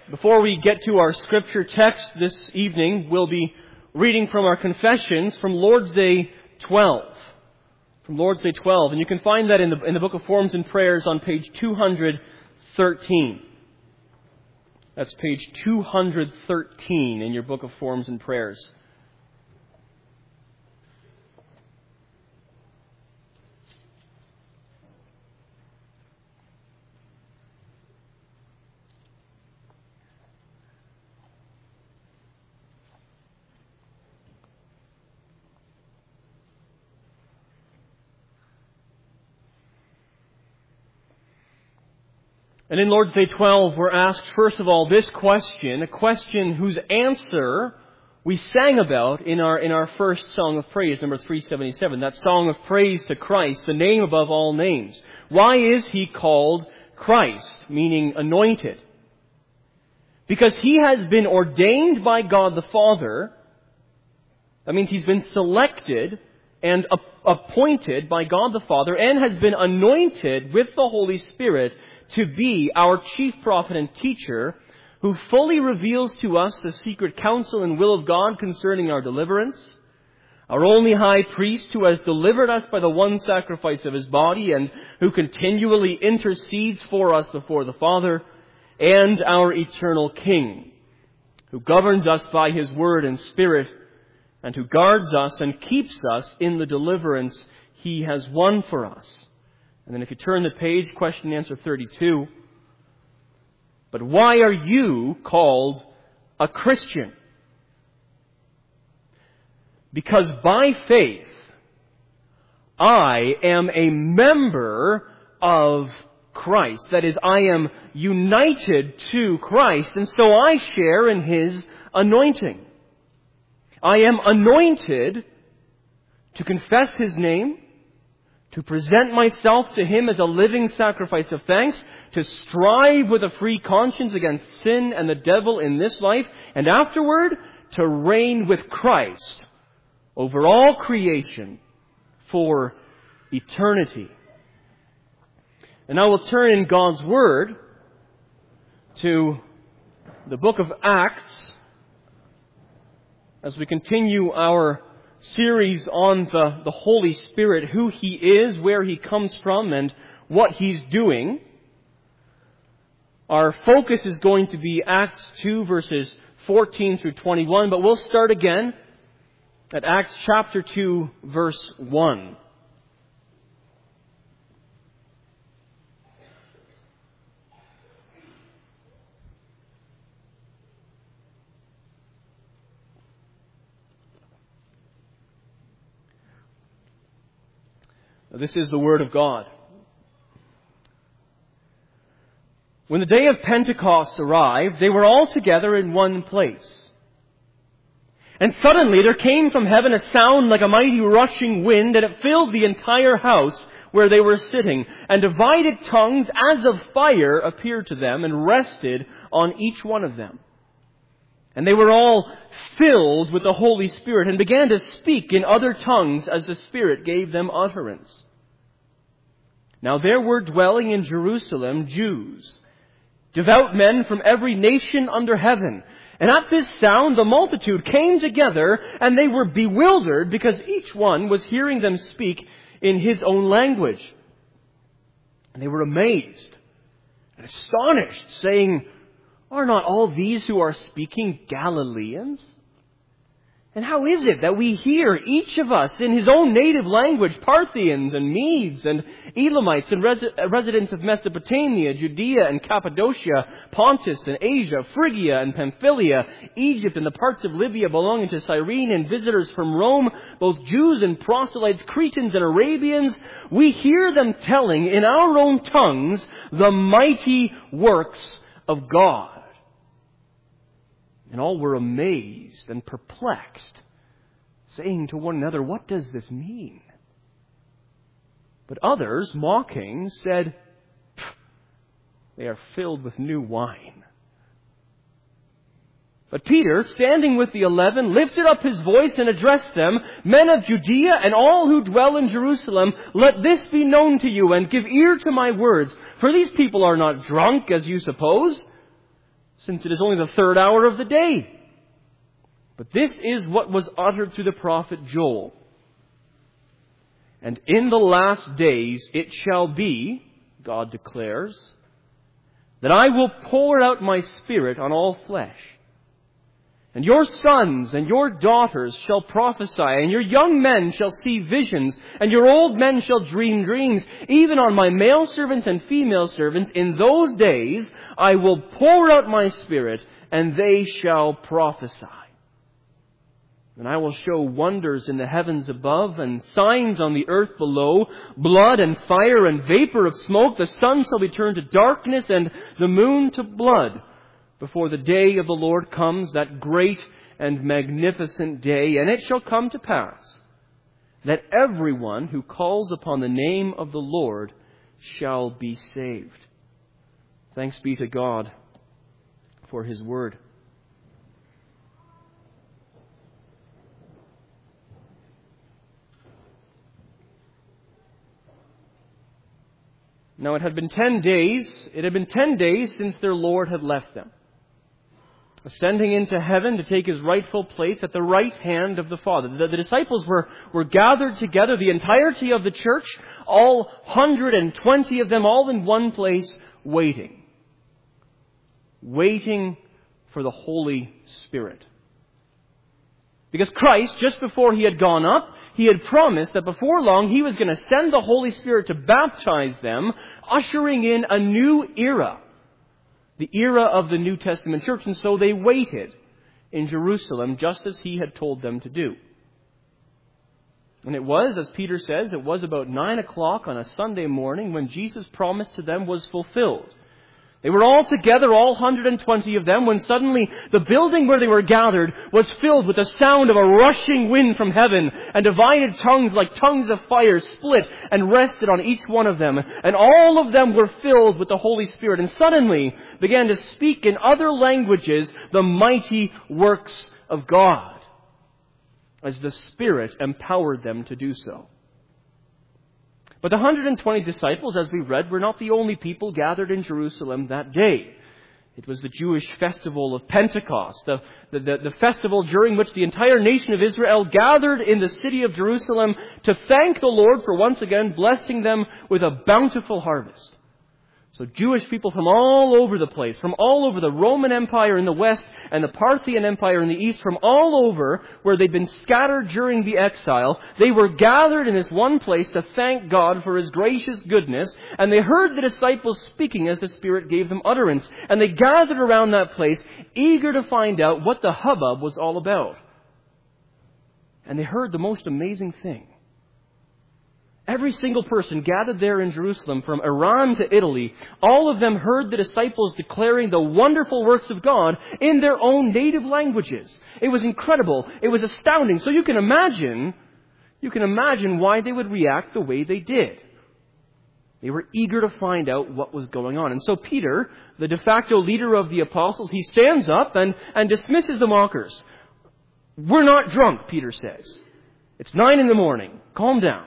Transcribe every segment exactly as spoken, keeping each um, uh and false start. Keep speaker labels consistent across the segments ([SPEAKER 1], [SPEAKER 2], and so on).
[SPEAKER 1] Before we get to our scripture text this evening, we'll be reading from our confessions from Lord's Day twelve. From Lord's Day twelve. And you can find that in the, in the Book of Forms and Prayers on page two hundred thirteen. That's page two hundred thirteen in your Book of Forms and Prayers. And in Lord's Day twelve, we're asked, first of all, this question, a question whose answer we sang about in our in our first song of praise, number three seventy-seven, that song of praise to Christ, the name above all names. Why is He called Christ, meaning anointed? Because He has been ordained by God the Father. That means He's been selected and appointed by God the Father and has been anointed with the Holy Spirit to be our chief prophet and teacher, who fully reveals to us the secret counsel and will of God concerning our deliverance, our only high priest who has delivered us by the one sacrifice of His body and who continually intercedes for us before the Father, and our eternal King, who governs us by His word and Spirit, and who guards us and keeps us in the deliverance He has won for us. And then if you turn the page, question and answer thirty-two. But why are you called a Christian? Because by faith, I am a member of Christ. That is, I am united to Christ, and so I share in His anointing. I am anointed to confess His name, to present myself to Him as a living sacrifice of thanks, to strive with a free conscience against sin and the devil in this life, and afterward to reign with Christ over all creation for eternity. And now we'll turn in God's Word to the book of Acts as we continue our series on the, the Holy Spirit, who He is, where He comes from, and what He's doing. Our focus is going to be Acts two, verses fourteen through twenty-one, but we'll start again at Acts chapter two, verse one. This is the Word of God. When the day of Pentecost arrived, they were all together in one place. And suddenly there came from heaven a sound like a mighty rushing wind, and it filled the entire house where they were sitting. And divided tongues as of fire appeared to them and rested on each one of them. And they were all filled with the Holy Spirit and began to speak in other tongues as the Spirit gave them utterance. Now there were dwelling in Jerusalem Jews, devout men from every nation under heaven. And at this sound the multitude came together, and they were bewildered because each one was hearing them speak in his own language. And they were amazed and astonished, saying, "Are not all these who are speaking Galileans? And how is it that we hear, each of us, in his own native language, Parthians and Medes and Elamites and res- residents of Mesopotamia, Judea and Cappadocia, Pontus and Asia, Phrygia and Pamphylia, Egypt and the parts of Libya belonging to Cyrene, and visitors from Rome, both Jews and proselytes, Cretans and Arabians? We hear them telling in our own tongues the mighty works of God." And all were amazed and perplexed, saying to one another, "What does this mean?" But others, mocking, said, "They are filled with new wine." But Peter, standing with the eleven, lifted up his voice and addressed them, "Men of Judea and all who dwell in Jerusalem, let this be known to you, and give ear to my words. For these people are not drunk, as you suppose. since it is only the third hour of the day. But this is what was uttered through the prophet Joel. And in the last days it shall be, God declares, that I will pour out my Spirit on all flesh. And your sons and your daughters shall prophesy, and your young men shall see visions, and your old men shall dream dreams. Even on my male servants and female servants, in those days I will pour out my Spirit, and they shall prophesy. And I will show wonders in the heavens above, and signs on the earth below, blood and fire and vapor of smoke. The sun shall be turned to darkness, and the moon to blood, before the day of the Lord comes, that great and magnificent day. And it shall come to pass that everyone who calls upon the name of the Lord shall be saved. Thanks be to God for His word. Now it had been ten days, it had been ten days since their Lord had left them, ascending into heaven to take His rightful place at the right hand of the Father. The, the disciples were, were gathered together, the entirety of the church, all one hundred twenty of them, all in one place, waiting. Waiting for the Holy Spirit. Because Christ, just before He had gone up, He had promised that before long He was going to send the Holy Spirit to baptize them, ushering in a new era. The era of the New Testament church. And so they waited in Jerusalem just as He had told them to do. And it was, as Peter says, it was about nine o'clock on a Sunday morning when Jesus' promise to them was fulfilled. They were all together, all one hundred twenty of them, when suddenly the building where they were gathered was filled with the sound of a rushing wind from heaven, and divided tongues like tongues of fire split and rested on each one of them. And all of them were filled with the Holy Spirit, and suddenly began to speak in other languages the mighty works of God, as the Spirit empowered them to do so. But the one hundred twenty disciples, as we read, were not the only people gathered in Jerusalem that day. It was the Jewish festival of Pentecost, the, the, the, the festival during which the entire nation of Israel gathered in the city of Jerusalem to thank the Lord for once again blessing them with a bountiful harvest. So Jewish people from all over the place, from all over the Roman Empire in the west and the Parthian Empire in the east, from all over where they'd been scattered during the exile, they were gathered in this one place to thank God for His gracious goodness. And they heard the disciples speaking as the Spirit gave them utterance. And they gathered around that place, eager to find out what the hubbub was all about. And they heard the most amazing thing. Every single person gathered there in Jerusalem, from Iran to Italy, all of them heard the disciples declaring the wonderful works of God in their own native languages. It was incredible. It was astounding. So you can imagine, you can imagine why they would react the way they did. They were eager to find out what was going on. And so Peter, the de facto leader of the apostles, he stands up and, and dismisses the mockers. We're not drunk, Peter says. It's nine in the morning. Calm down.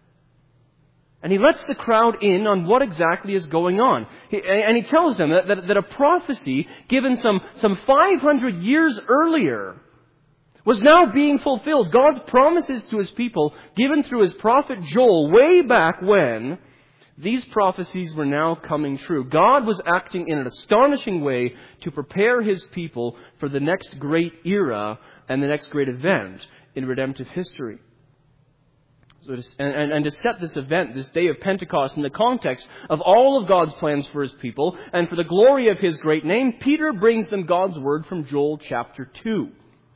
[SPEAKER 1] And he lets the crowd in on what exactly is going on. He, and he tells them that, that, that a prophecy given some, some five hundred years earlier was now being fulfilled. God's promises to His people, given through His prophet Joel way back when, these prophecies were now coming true. God was acting in an astonishing way to prepare His people for the next great era and the next great event in redemptive history. So to, and, and to set this event, this day of Pentecost, in the context of all of God's plans for His people and for the glory of His great name, Peter brings them God's word from Joel chapter two.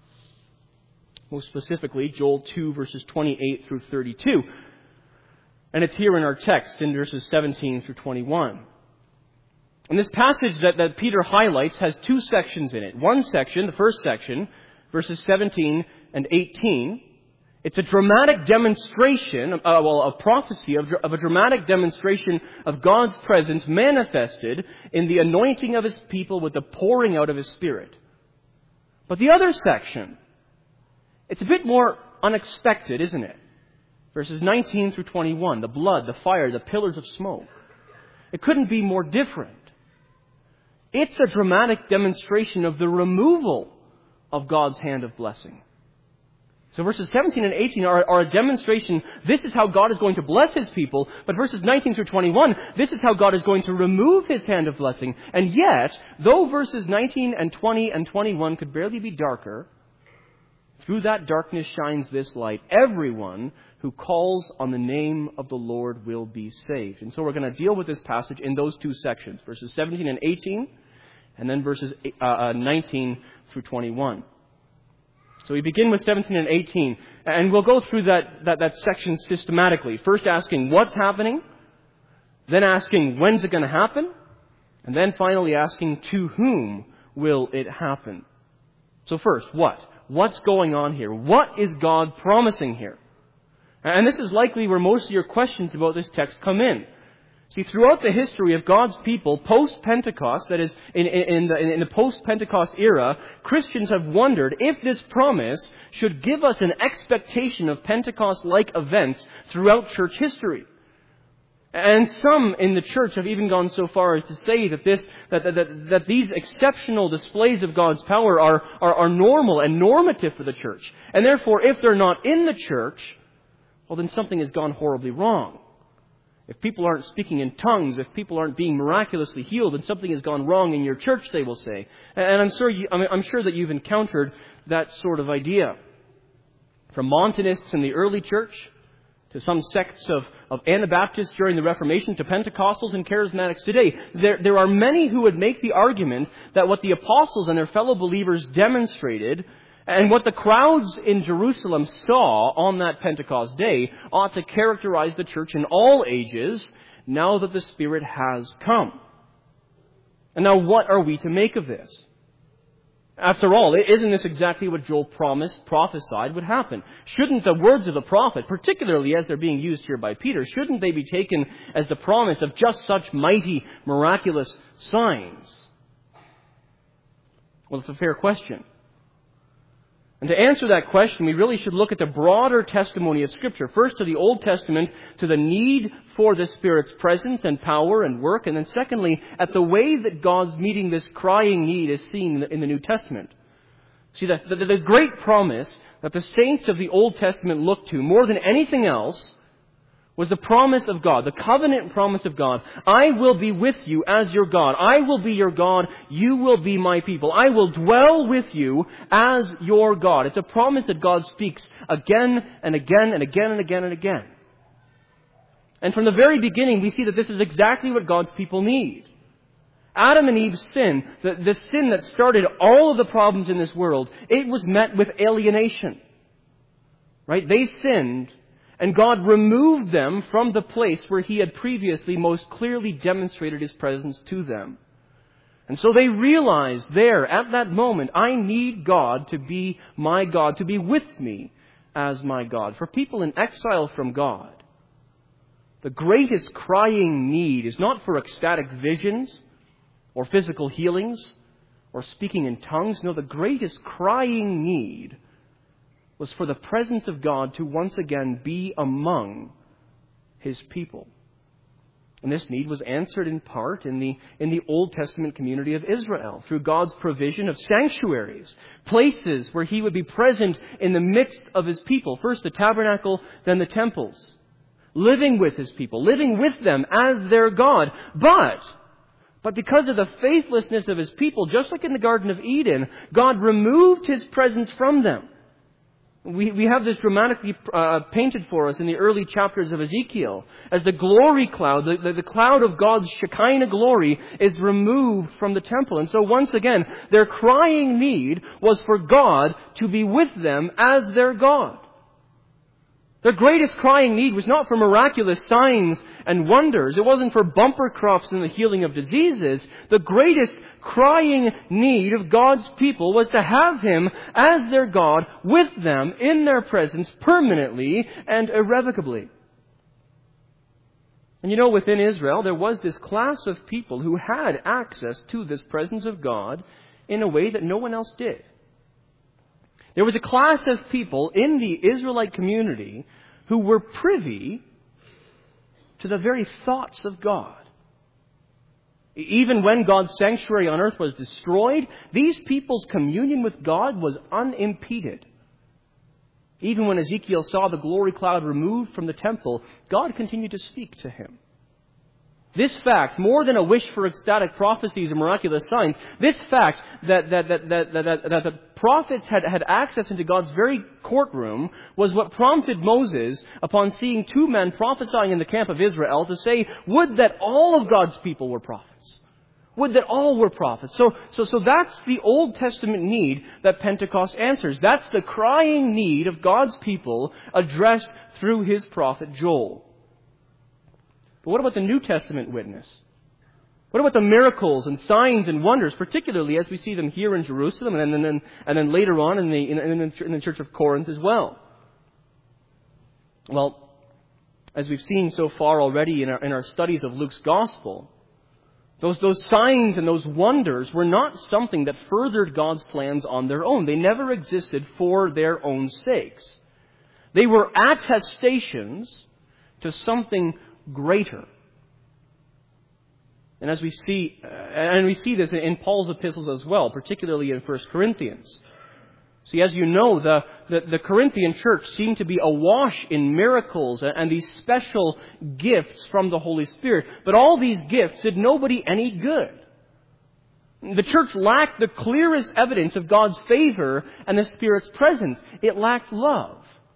[SPEAKER 1] Most specifically, Joel two verses twenty-eight through thirty-two. And it's here in our text in verses seventeen through twenty-one. And this passage that, that Peter highlights has two sections in it. One section, the first section, verses seventeen and eighteen, it's a dramatic demonstration, uh, well, a prophecy of, of a dramatic demonstration of God's presence manifested in the anointing of His people with the pouring out of His Spirit. But the other section, it's a bit more unexpected, isn't it? Verses nineteen through twenty-one, the blood, the fire, the pillars of smoke. It couldn't be more different. It's a dramatic demonstration of the removal of God's hand of blessing. So verses seventeen and eighteen are, are a demonstration. This is how God is going to bless His people. But verses nineteen through twenty-one, this is how God is going to remove His hand of blessing. And yet, though verses nineteen and twenty and twenty-one could barely be darker, through that darkness shines this light. Everyone who calls on the name of the Lord will be saved. And so we're going to deal with this passage in those two sections, verses seventeen and eighteen, and then verses uh, nineteen through twenty-one. So we begin with seventeen and eighteen, and we'll go through that, that, that section systematically. First asking what's happening, then asking when's it going to happen, and then finally asking to whom will it happen. So first, what? What's going on here? What is God promising here? And this is likely where most of your questions about this text come in. See, throughout the history of God's people, post-Pentecost, that is, in, in, in the, in the post-Pentecost era, Christians have wondered if this promise should give us an expectation of Pentecost-like events throughout church history. And some in the church have even gone so far as to say that this, that, that, that these exceptional displays of God's power are, are, are normal and normative for the church. And therefore, if they're not in the church, well, then something has gone horribly wrong. If people aren't speaking in tongues, if people aren't being miraculously healed, then something has gone wrong in your church, they will say. And I'm sure, you, I'm sure that you've encountered that sort of idea. From Montanists in the early church, to some sects of, of Anabaptists during the Reformation, to Pentecostals and Charismatics today, there, there are many who would make the argument that what the apostles and their fellow believers demonstrated, and what the crowds in Jerusalem saw on that Pentecost day, ought to characterize the church in all ages now that the Spirit has come. And now what are we to make of this? After all, isn't this exactly what Joel promised, prophesied would happen? Shouldn't the words of the prophet, particularly as they're being used here by Peter, shouldn't they be taken as the promise of just such mighty, miraculous signs? Well, it's a fair question. And to answer that question, we really should look at the broader testimony of Scripture. First, to the Old Testament, to the need for the Spirit's presence and power and work. And then secondly, at the way that God's meeting this crying need is seen in the New Testament. See, the, the, the great promise that the saints of the Old Testament looked to more than anything else was the promise of God, the covenant promise of God. I will be with you as your God. I will be your God. You will be my people. I will dwell with you as your God. It's a promise that God speaks again and again and again and again and again. And from the very beginning, we see that this is exactly what God's people need. Adam and Eve's sin, the, the sin that started all of the problems in this world, it was met with alienation. Right? They sinned, and God removed them from the place where He had previously most clearly demonstrated His presence to them. And so they realized there, at that moment, I need God to be my God, to be with me as my God. For people in exile from God, the greatest crying need is not for ecstatic visions or physical healings or speaking in tongues. No, the greatest crying need was for the presence of God to once again be among His people. And this need was answered in part in the, in the Old Testament community of Israel through God's provision of sanctuaries, places where He would be present in the midst of His people. First the tabernacle, then the temples. Living with His people, living with them as their God. But, but because of the faithlessness of His people, just like in the Garden of Eden, God removed His presence from them. We, we have this dramatically uh, painted for us in the early chapters of Ezekiel as the glory cloud, the, the, the cloud of God's Shekinah glory is removed from the temple. And so once again, their crying need was for God to be with them as their God. Their greatest crying need was not for miraculous signs and wonders. It wasn't for bumper crops and the healing of diseases. The greatest crying need of God's people was to have Him as their God with them in their presence permanently and irrevocably. And you know, within Israel, there was this class of people who had access to this presence of God in a way that no one else did. There was a class of people in the Israelite community who were privy to the very thoughts of God. Even when God's sanctuary on earth was destroyed, these people's communion with God was unimpeded. Even when Ezekiel saw the glory cloud removed from the temple, God continued to speak to him. This fact, more than a wish for ecstatic prophecies and miraculous signs, this fact that, that, that, that, that, that, that the prophets had, had access into God's very courtroom was what prompted Moses, upon seeing two men prophesying in the camp of Israel, to say, would that all of God's people were prophets. Would that all were prophets. So, so, so that's the Old Testament need that Pentecost answers. That's the crying need of God's people addressed through his prophet Joel. But what about the New Testament witness? What about the miracles and signs and wonders, particularly as we see them here in Jerusalem and then, and then, and then later on in the, in, in the church of Corinth as well? Well, as we've seen so far already in our, in our studies of Luke's Gospel, Those, those signs and those wonders were not something that furthered God's plans on their own. They never existed for their own sakes. They were attestations to something greater. And as we see, and we see this in Paul's epistles as well, particularly in First Corinthians. See, as you know, the, the, the Corinthian church seemed to be awash in miracles and, and these special gifts from the Holy Spirit. But all these gifts did nobody any good. The church lacked the clearest evidence of God's favor and the Spirit's presence. It lacked love.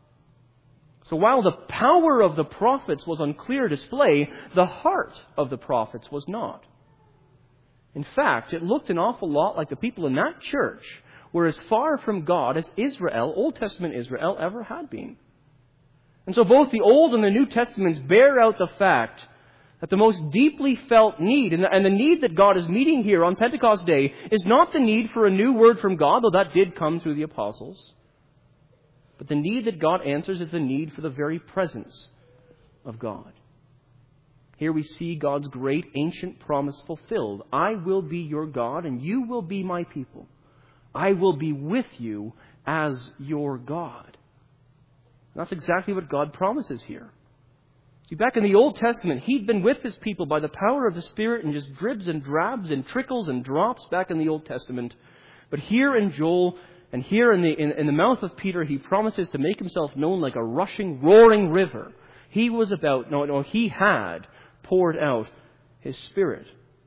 [SPEAKER 1] So while the power of the prophets was on clear display, the heart of the prophets was not. In fact, it looked an awful lot like the people in that church were as far from God as Israel, Old Testament Israel, ever had been. And so both the Old and the New Testaments bear out the fact that the most deeply felt need, and the, and the need that God is meeting here on Pentecost Day, is not the need for a new word from God, though that did come through the apostles. But the need that God answers is the need for the very presence of God. Here we see God's great ancient promise fulfilled. I will be your God, and you will be my people. I will be with you as your God. And that's exactly what God promises here. See, back in the Old Testament, He'd been with His people by the power of the Spirit in just dribs and drabs and trickles and drops back in the Old Testament. But here in Joel and here in the, in, in the mouth of Peter, He promises to make Himself known like a rushing, roaring river. He was about, no, no, He had poured out His Spirit.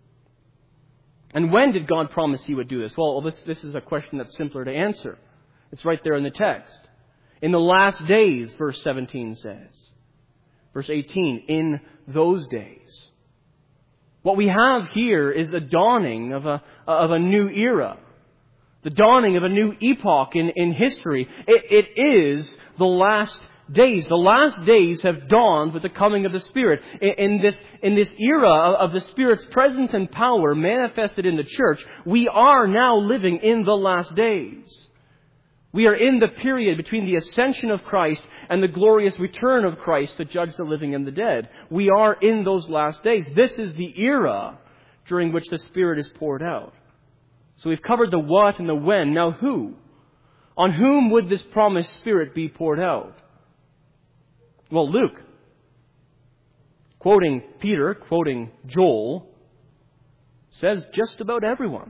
[SPEAKER 1] And when did God promise He would do this? Well, this, this is a question that's simpler to answer. It's right there in the text. In the last days, verse seventeen says. Verse eighteen, in those days. What we have here is the dawning of a, of a new era. The dawning of a new epoch in, in history. It, it is the last days. The last days have dawned with the coming of the Spirit. In, in this, in this era of the Spirit's presence and power manifested in the church, we are now living in the last days. We are in the period between the ascension of Christ and the glorious return of Christ to judge the living and the dead. We are in those last days. This is the era during which the Spirit is poured out. So we've covered the what and the when. Now who? On whom would this promised Spirit be poured out? Well, Luke, quoting Peter, quoting Joel, says just about everyone.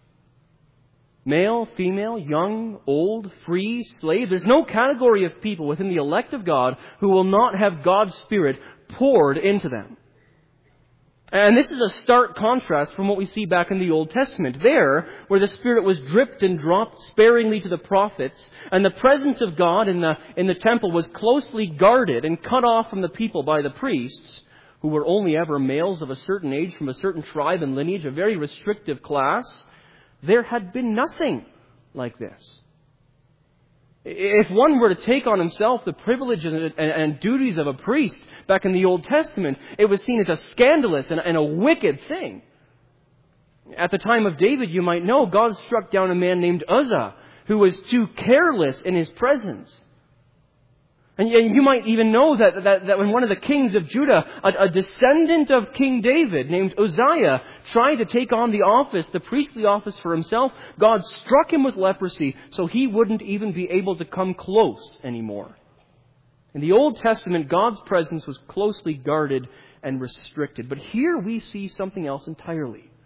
[SPEAKER 1] Male, female, young, old, free, slave. There's no category of people within the elect of God who will not have God's Spirit poured into them. And this is a stark contrast from what we see back in the Old Testament. There, where the Spirit was dripped and dropped sparingly to the prophets, and the presence of God in the, in the temple was closely guarded and cut off from the people by the priests, who were only ever males of a certain age from a certain tribe and lineage, a very restrictive class, there had been nothing like this. If one were to take on himself the privileges and duties of a priest back in the Old Testament, it was seen as a scandalous and a wicked thing. At the time of David, you might know, God struck down a man named Uzzah, who was too careless in his presence. And you might even know that, that, that when one of the kings of Judah, a, a descendant of King David named Uzziah, tried to take on the office, the priestly office for himself, God struck him with leprosy so he wouldn't even be able to come close anymore. In the Old Testament, God's presence was closely guarded and restricted. But here we see something else entirely.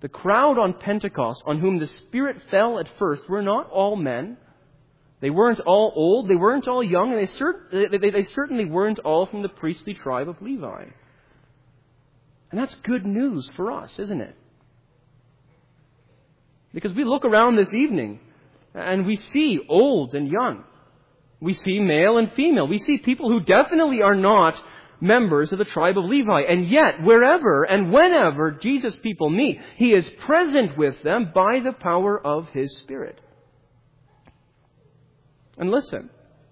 [SPEAKER 1] The crowd on Pentecost on whom the Spirit fell at first were not all men. They weren't all old. They weren't all young. And they, cert- they, they, they certainly weren't all from the priestly tribe of Levi. And that's good news for us, isn't it? Because we look around this evening and we see old and young. We see male and female. We see people who definitely are not members of the tribe of Levi. And yet, wherever and whenever Jesus' people meet, He is present with them by the power of His Spirit. And listen,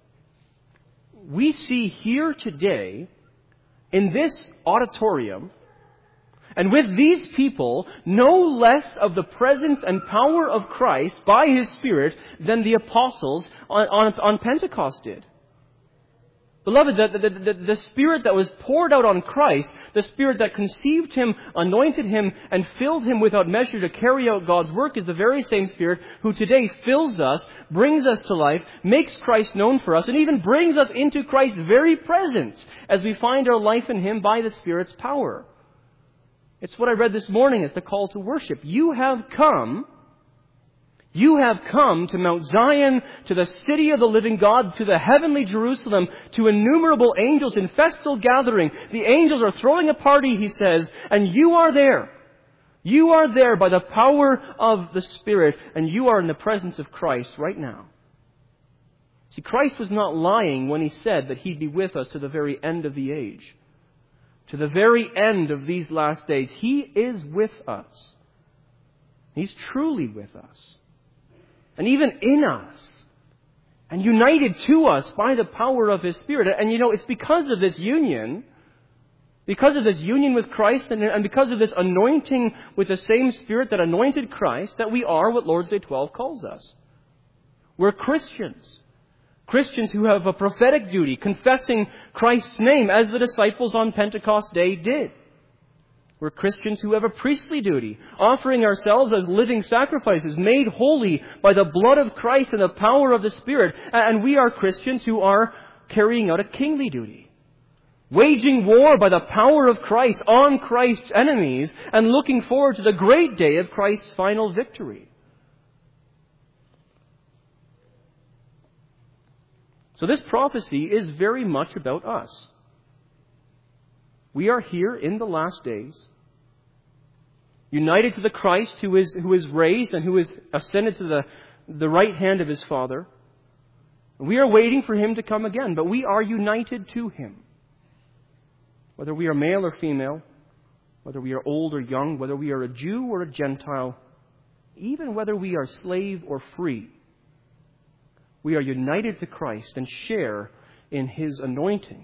[SPEAKER 1] we see here today, in this auditorium, and with these people, no less of the presence and power of Christ by His Spirit than the apostles on, on, on Pentecost did. Beloved, the, the, the, the Spirit that was poured out on Christ, the Spirit that conceived Him, anointed Him, and filled Him without measure to carry out God's work is the very same Spirit who today fills us, brings us to life, makes Christ known for us, and even brings us into Christ's very presence as we find our life in Him by the Spirit's power. It's what I read this morning as the call to worship. You have come, you have come to Mount Zion, to the city of the living God, to the heavenly Jerusalem, to innumerable angels in festal gathering. The angels are throwing a party, He says, and you are there. You are there by the power of the Spirit, and you are in the presence of Christ right now. See, Christ was not lying when He said that He'd be with us to the very end of the age. To the very end of these last days, He is with us. He's truly with us. And even in us. And united to us by the power of His Spirit. And you know, it's because of this union, because of this union with Christ, and, and because of this anointing with the same Spirit that anointed Christ, that we are what Lord's Day twelve calls us. We're Christians. Christians who have a prophetic duty, confessing Christ's name as the disciples on Pentecost Day did. We're Christians who have a priestly duty, offering ourselves as living sacrifices, made holy by the blood of Christ and the power of the Spirit. And we are Christians who are carrying out a kingly duty, waging war by the power of Christ on Christ's enemies and looking forward to the great day of Christ's final victory. So this prophecy is very much about us. We are here in the last days, united to the Christ who is, who is raised and who is ascended to the, the right hand of His Father. We are waiting for Him to come again, but we are united to Him. Whether we are male or female, whether we are old or young, whether we are a Jew or a Gentile, even whether we are slave or free, we are united to Christ and share in His anointing.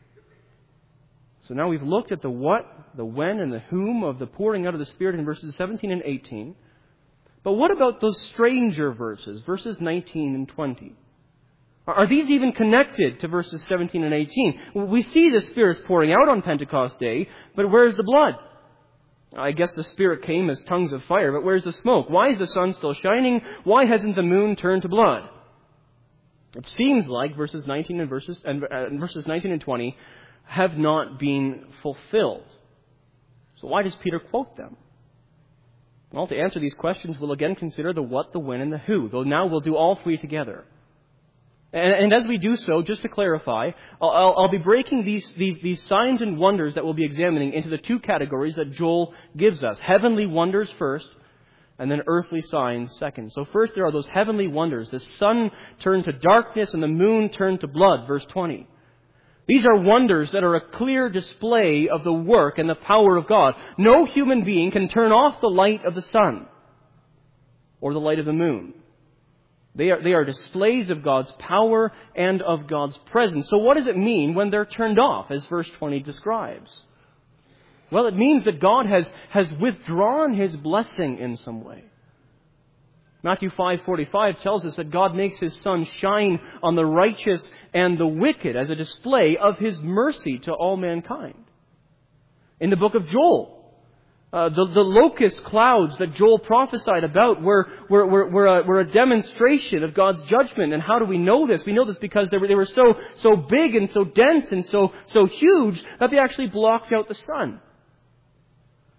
[SPEAKER 1] So now we've looked at the what, the when, and the whom of the pouring out of the Spirit in verses seventeen and eighteen. But what about those stranger verses, verses nineteen and twenty? Are these even connected to verses seventeen and eighteen? We see the Spirit's pouring out on Pentecost Day, but where's the blood? I guess the Spirit came as tongues of fire, but where's the smoke? Why is the sun still shining? Why hasn't the moon turned to blood? It seems like verses nineteen and verses and uh, verses nineteen and twenty have not been fulfilled. So why does Peter quote them? Well, to answer these questions, we'll again consider the what, the when, and the who. Though now we'll do all three together. And, and as we do so, just to clarify, I'll, I'll, I'll be breaking these, these, these signs and wonders that we'll be examining into the two categories that Joel gives us. Heavenly wonders first, and then earthly signs second. So first there are those heavenly wonders. The sun turned to darkness and the moon turned to blood, verse twenty. These are wonders that are a clear display of the work and the power of God. No human being can turn off the light of the sun or the light of the moon. They are, they are displays of God's power and of God's presence. So what does it mean when they're turned off, as verse twenty describes? Well, it means that God has, has withdrawn His blessing in some way. Matthew five forty-five tells us that God makes His sun shine on the righteous and the wicked as a display of His mercy to all mankind. In the book of Joel, uh, the, the locust clouds that Joel prophesied about were, were, were, were, a, were a demonstration of God's judgment. And how do we know this? We know this because they were, they were so, so big and so dense and so, so huge that they actually blocked out the sun.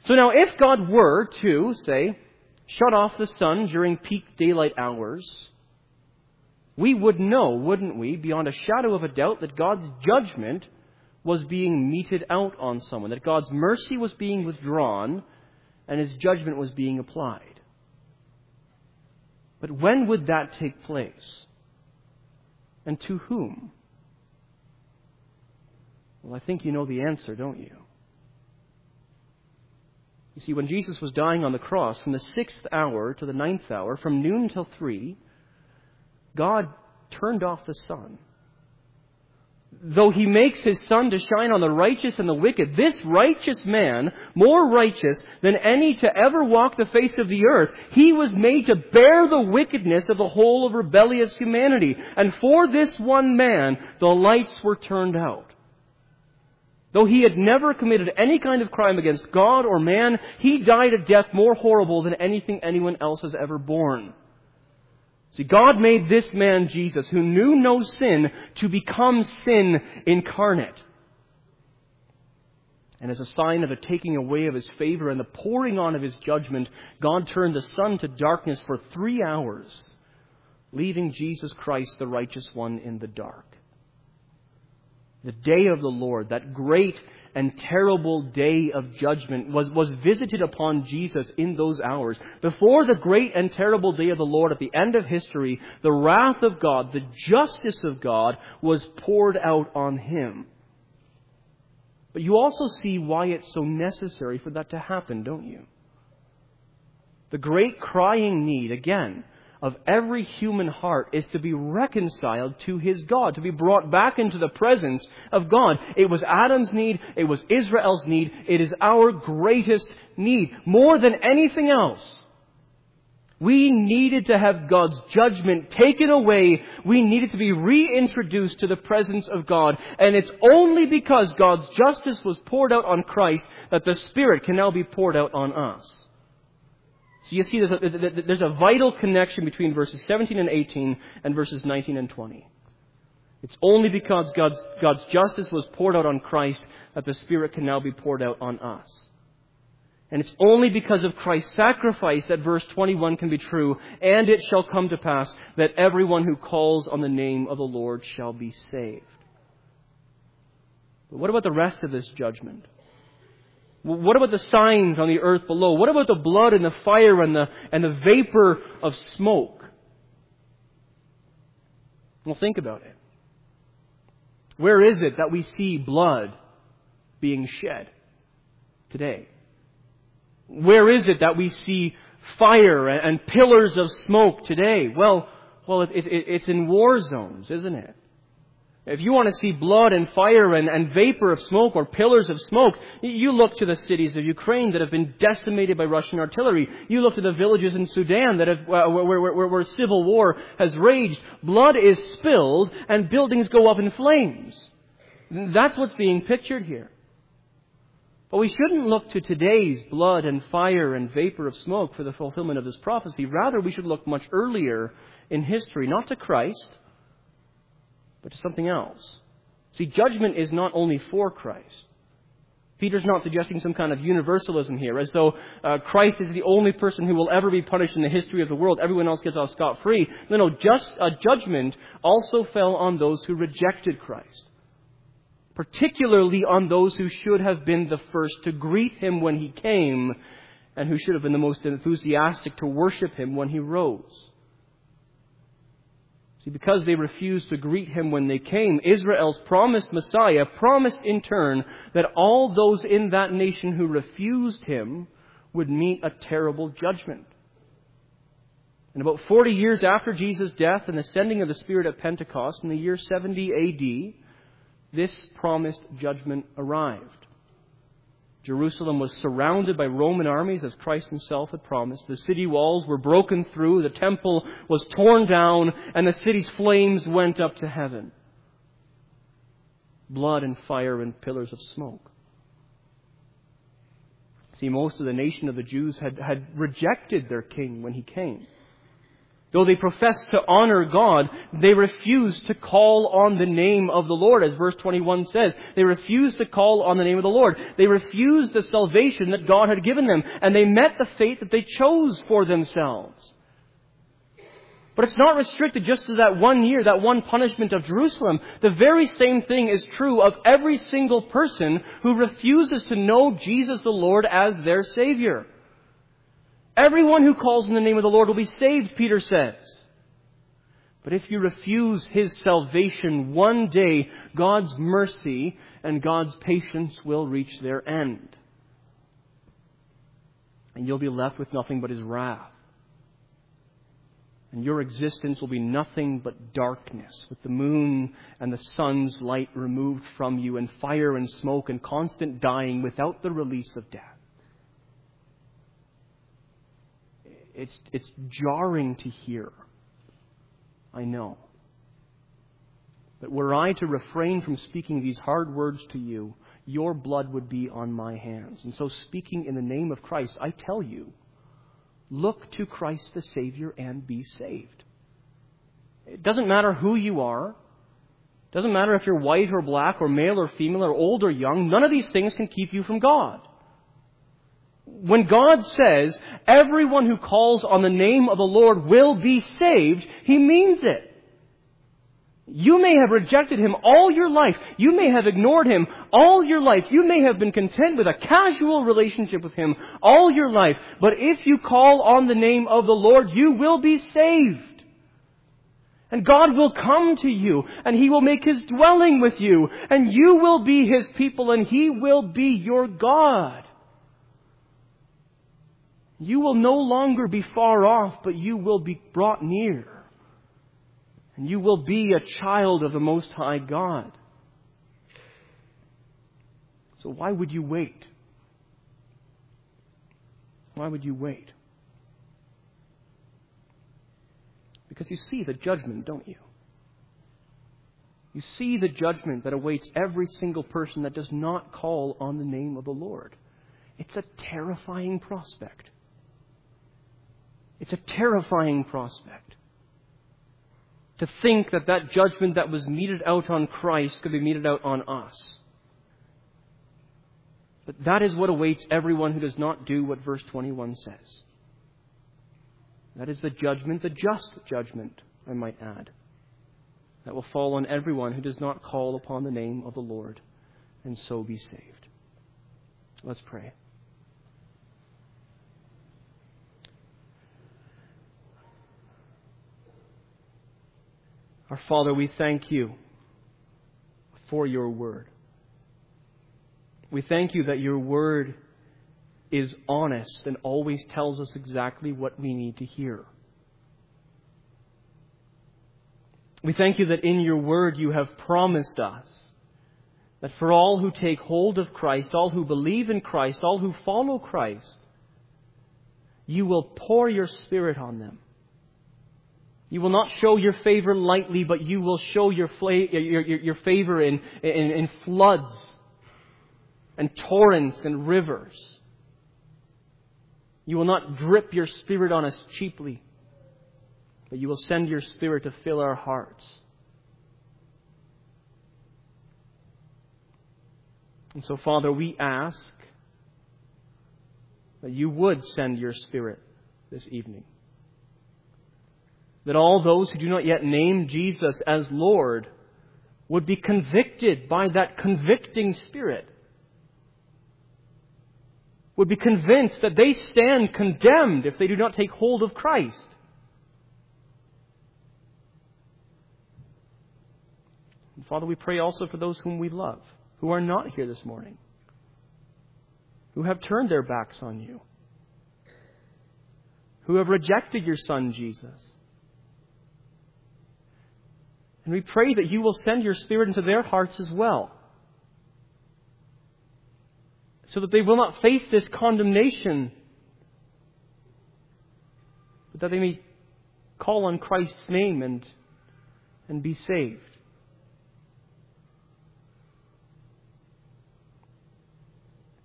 [SPEAKER 1] So now if God were to, say, shut off the sun during peak daylight hours, we would know, wouldn't we, beyond a shadow of a doubt, that God's judgment was being meted out on someone, that God's mercy was being withdrawn and His judgment was being applied. But when would that take place? And to whom? Well, I think you know the answer, don't you? You see, when Jesus was dying on the cross, from the sixth hour to the ninth hour, from noon till three, God turned off the sun. Though He makes His sun to shine on the righteous and the wicked, this righteous man, more righteous than any to ever walk the face of the earth, He was made to bear the wickedness of the whole of rebellious humanity. And for this one man, the lights were turned out. Though He had never committed any kind of crime against God or man, He died a death more horrible than anything anyone else has ever borne. See, God made this man, Jesus, who knew no sin, to become sin incarnate. And as a sign of the taking away of His favor and the pouring on of His judgment, God turned the sun to darkness for three hours, leaving Jesus Christ, the righteous one, in the dark. The day of the Lord, that great and terrible day of judgment, was, was visited upon Jesus in those hours. Before the great and terrible day of the Lord at the end of history, the wrath of God, the justice of God, was poured out on Him. But you also see why it's so necessary for that to happen, don't you? The great crying need, again, of every human heart is to be reconciled to his God, to be brought back into the presence of God. It was Adam's need. It was Israel's need. It is our greatest need. More than anything else, we needed to have God's judgment taken away. We needed to be reintroduced to the presence of God. And it's only because God's justice was poured out on Christ that the Spirit can now be poured out on us. So you see, there's a, there's a vital connection between verses seventeen and eighteen and verses nineteen and twenty. It's only because God's, God's justice was poured out on Christ that the Spirit can now be poured out on us. And it's only because of Christ's sacrifice that verse twenty-one can be true. And it shall come to pass that everyone who calls on the name of the Lord shall be saved. But what about the rest of this judgment? What about the signs on the earth below? What about the blood and the fire and the, and the vapor of smoke? Well, think about it. Where is it that we see blood being shed today? Where is it that we see fire and pillars of smoke today? Well, well, it, it, it's in war zones, isn't it? If you want to see blood and fire and, and vapor of smoke or pillars of smoke, you look to the cities of Ukraine that have been decimated by Russian artillery. You look to the villages in Sudan that have, uh, where, where, where, where civil war has raged. Blood is spilled and buildings go up in flames. That's what's being pictured here. But we shouldn't look to today's blood and fire and vapor of smoke for the fulfillment of this prophecy. Rather, we should look much earlier in history, not to Christ, but to something else. See, judgment is not only for Christ. Peter's not suggesting some kind of universalism here, as though uh, Christ is the only person who will ever be punished in the history of the world. Everyone else gets off scot-free. No, no, just uh, judgment also fell on those who rejected Christ. Particularly on those who should have been the first to greet Him when He came, and who should have been the most enthusiastic to worship Him when He rose. See, because they refused to greet Him when they came, Israel's promised Messiah promised in turn that all those in that nation who refused Him would meet a terrible judgment. And about forty years after Jesus' death and the sending of the Spirit at Pentecost in the year seventy A D, this promised judgment arrived. Jerusalem was surrounded by Roman armies as Christ Himself had promised. The city walls were broken through, the temple was torn down, and the city's flames went up to heaven. Blood and fire and pillars of smoke. See, most of the nation of the Jews had, had rejected their king when He came. Though they profess to honor God, they refuse to call on the name of the Lord, as verse twenty-one says. They refuse to call on the name of the Lord. They refused the salvation that God had given them, and they met the fate that they chose for themselves. But it's not restricted just to that one year, that one punishment of Jerusalem. The very same thing is true of every single person who refuses to know Jesus the Lord as their Savior. Everyone who calls in the name of the Lord will be saved, Peter says. But if you refuse His salvation, one day God's mercy and God's patience will reach their end. And you'll be left with nothing but His wrath. And your existence will be nothing but darkness, with the moon and the sun's light removed from you, and fire and smoke and constant dying without the release of death. It's, it's jarring to hear. I know. But were I to refrain from speaking these hard words to you, your blood would be on my hands. And so, speaking in the name of Christ, I tell you, look to Christ the Savior and be saved. It doesn't matter who you are. It doesn't matter if you're white or black or male or female or old or young. None of these things can keep you from God. When God says, everyone who calls on the name of the Lord will be saved, He means it. You may have rejected Him all your life. You may have ignored Him all your life. You may have been content with a casual relationship with Him all your life. But if you call on the name of the Lord, you will be saved. And God will come to you, and He will make His dwelling with you, and you will be His people, and He will be your God. You will no longer be far off, but you will be brought near. And you will be a child of the Most High God. So why would you wait? Why would you wait? Because you see the judgment, don't you? You see the judgment that awaits every single person that does not call on the name of the Lord. It's a terrifying prospect. It's a terrifying prospect. To think that that judgment that was meted out on Christ could be meted out on us. But that is what awaits everyone who does not do what verse twenty-one says. That is the judgment, the just judgment, I might add, that will fall on everyone who does not call upon the name of the Lord and so be saved. Let's pray. Our Father, we thank You for Your Word. We thank You that Your Word is honest and always tells us exactly what we need to hear. We thank You that in Your Word You have promised us that for all who take hold of Christ, all who believe in Christ, all who follow Christ, You will pour Your Spirit on them. You will not show Your favor lightly, but You will show Your, fla- your, your, your favor in, in, in floods and torrents and rivers. You will not drip Your Spirit on us cheaply, but You will send Your Spirit to fill our hearts. And so, Father, we ask that You would send Your Spirit this evening. That all those who do not yet name Jesus as Lord would be convicted by that convicting Spirit. Would be convinced that they stand condemned if they do not take hold of Christ. And Father, we pray also for those whom we love, who are not here this morning, who have turned their backs on You, who have rejected Your Son, Jesus. And we pray that You will send Your Spirit into their hearts as well, so that they will not face this condemnation, but that they may call on Christ's name and, and be saved.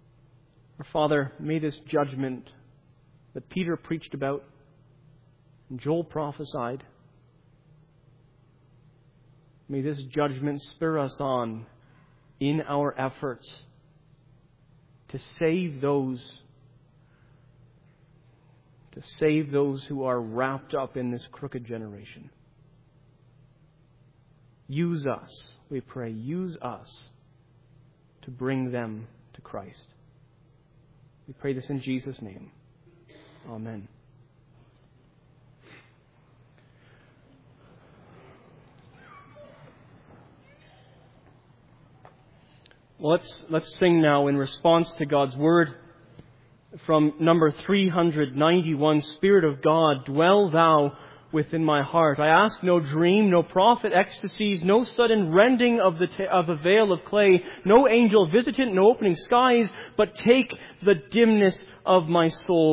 [SPEAKER 1] Our Father, may this judgment that Peter preached about, Joel prophesied. May this judgment spur us on in our efforts to save those, to save those who are wrapped up in this crooked generation. Use us, we pray, use us to bring them to Christ. We pray this in Jesus' name. Amen. Well, let's, let's sing now in response to God's Word from number three hundred ninety-one, Spirit of God, dwell Thou within my heart. I ask no dream, no prophet ecstasies, no sudden rending of the ta- of a veil of clay, no angel visitant, no opening skies, but take the dimness of my soul.